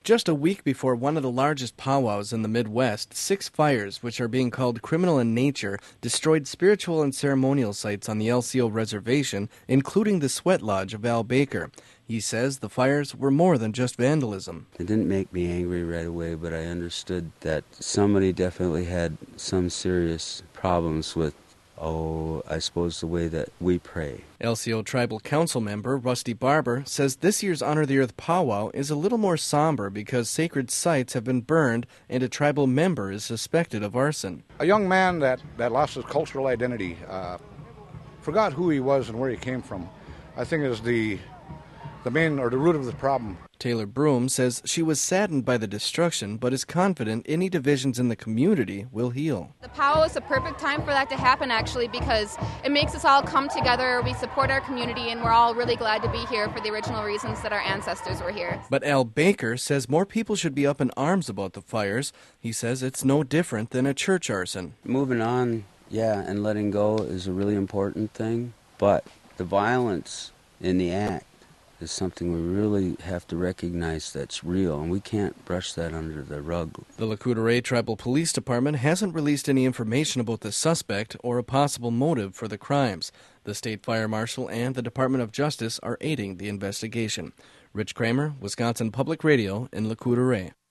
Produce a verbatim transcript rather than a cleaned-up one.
Just a week before one of the largest powwows in the Midwest, six fires, which are being called criminal in nature, destroyed spiritual and ceremonial sites on the L C O reservation, including the Sweat Lodge of Al Baker. He says the fires were more than just vandalism. It didn't make me angry right away, but I understood that somebody definitely had some serious problems with Oh, I suppose the way that we pray. L C O Tribal Council member Rusty Barber says this year's Honor the Earth powwow is a little more somber because sacred sites have been burned and a tribal member is suspected of arson. A young man that, that lost his cultural identity, uh, forgot who he was and where he came from, I think is the, the main or the root of the problem. Taylor Broom says she was saddened by the destruction, but is confident any divisions in the community will heal. The powwow is a perfect time for that to happen, actually, because it makes us all come together, we support our community, and we're all really glad to be here for the original reasons that our ancestors were here. But Al Baker says more people should be up in arms about the fires. He says it's no different than a church arson. Moving on, yeah, and letting go is a really important thing, but the violence in the act is something we really have to recognize that's real, and we can't brush that under the rug. The Lac-Courte Tribal Police Department hasn't released any information about the suspect or a possible motive for the crimes. The State Fire Marshal and the Department of Justice are aiding the investigation. Rich Kramer, Wisconsin Public Radio in Lac-Courte.